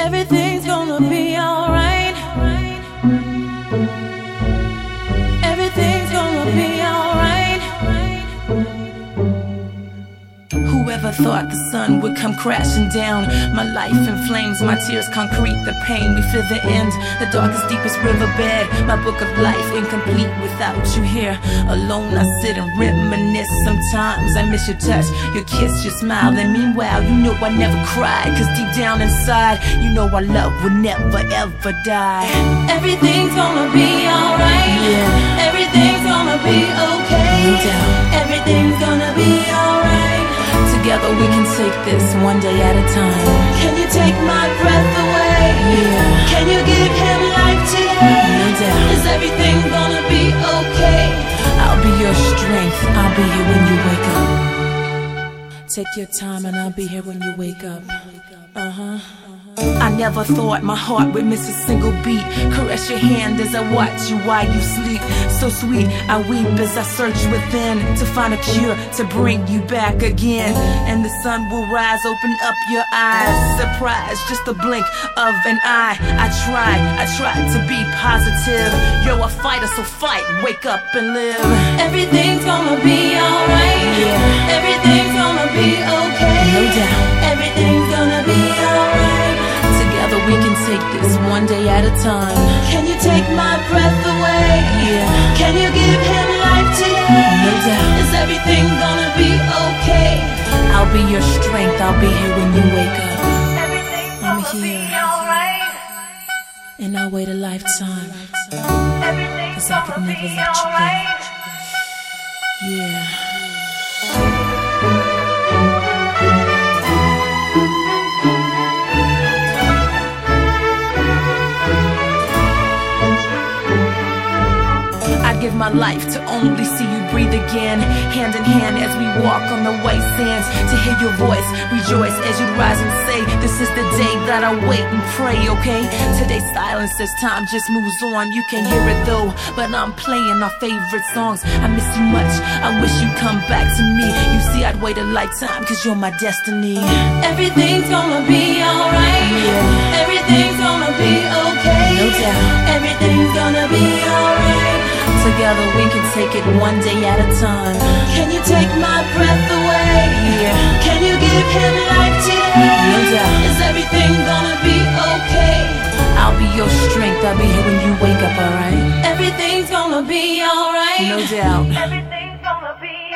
Everything's gonna be alright. Everything's gonna be alright. Whoever thought the sun would come crashing down? My life in flames, my tears concrete the pain. We feel the end, the darkest, deepest riverbed. My book of life incomplete without you here. Alone I sit and reminisce. Sometimes I miss your touch, your kiss, your smile. And meanwhile, you know I never cried, cause deep down inside, you know our love will never ever die. Everything's gonna be alright. Yeah. Everything's gonna be okay. No doubt. Everything's gonna be alright. Together we can take this one day at a time. Can you take my breath away? Yeah. Can you give him life today? No doubt. Is everything gonna be okay? I'll be your strength, I'll be here when you wake up. Take your time and I'll be here when you wake up. I never thought my heart would miss a single beat. Caress your hand as I watch you while you sleep. So sweet, I weep as I search within to find a cure to bring you back again. And the sun will rise, open up your eyes. Surprise, just a blink of an eye. I tried to be positive. You're a fighter, so fight, wake up and live. Everything's gonna be alright. Yeah. Everything's gonna be okay. No doubt. Everything's gonna be alright. Together we can take this one day at a time. Can you take my breath away? Yeah. Can you give him life today? No doubt. Is everything gonna be okay? I'll be your strength, I'll be here when you wake up. I'm here. Alright. And I'll wait a lifetime. Cause I could never let you go. Yeah. Give my life to only see you breathe again. Hand in hand as we walk on the white sands. To hear your voice, rejoice as you rise and say, this is the day that I wait and pray, okay? Today's silence as time just moves on. You can hear it though, but I'm playing our favorite songs. I miss you much, I wish you'd come back to me. You see, I'd wait a lifetime cause you're my destiny. Everything's gonna be alright. Yeah. Everything's gonna be okay. No doubt. Everything's gonna be alright. Together we can take it one day at a time. Can you take my breath away? Yeah. Can you give him life today? No doubt. Is everything gonna be okay? I'll be your strength, I'll be here when you wake up, alright? Everything's gonna be alright. No doubt. Everything's gonna be